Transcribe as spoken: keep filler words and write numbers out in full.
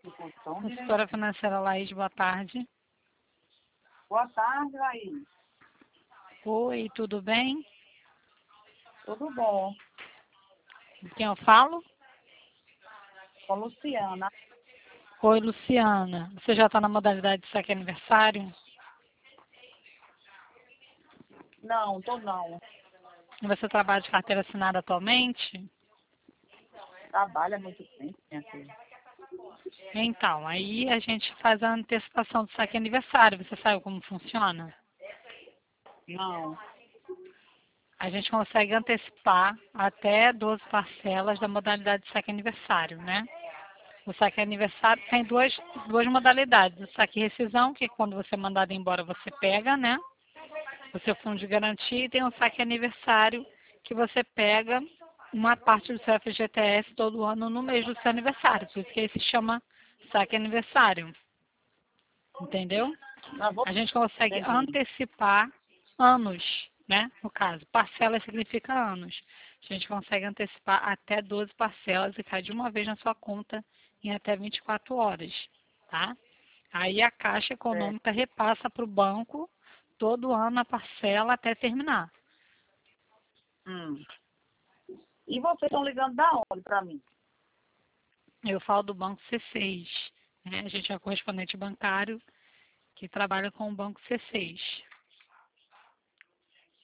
Consultora financeira Laís, boa tarde. Boa tarde, Laís. Oi, tudo bem? Tudo bom? Com quem eu falo? Com Luciana. Oi, Luciana. Você já está na modalidade de saque aniversário? Não, tô não. Você trabalha de carteira assinada atualmente? Trabalha muito tempo, minha filha. Então, aí a gente faz a antecipação do saque aniversário. Você sabe como funciona? Não. A gente consegue antecipar até doze parcelas da modalidade de saque aniversário, né? O saque aniversário tem duas, duas modalidades. O saque rescisão, que quando você é mandado embora você pega, né? O seu fundo de garantia, e tem o saque aniversário, que você pega uma parte do seu F G T S todo ano no mês do seu aniversário. Por isso que ele se chama saque aniversário. Entendeu? Não vou A gente consegue entendi. antecipar anos, né? No caso, parcela significa anos. A gente consegue antecipar até doze parcelas e cai de uma vez na sua conta em até vinte e quatro horas, tá? Aí a Caixa É. Econômica repassa para o banco todo ano a parcela até terminar. Hum. E vocês estão ligando da onde para mim? Eu falo do Banco C seis, né? A gente é correspondente bancário que trabalha com o Banco C seis.